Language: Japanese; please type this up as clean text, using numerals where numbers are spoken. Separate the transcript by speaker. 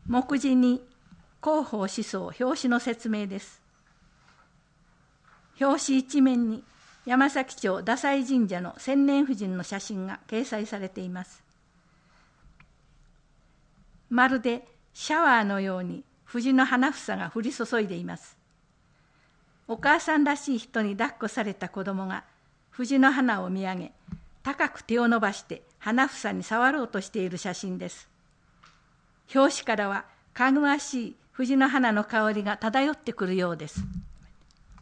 Speaker 1: 目次に広報思想表紙の説明です。表紙一面に山崎町太宰神社の千年婦人の写真が掲載されています。まるでシャワーのように藤の花房が降り注いでいます。お母さんらしい人に抱っこされた子供が藤の花を見上げ、高く手を伸ばして花房に触ろうとしている写真です。表紙からはかぐわしい藤の花の香りが漂ってくるようです。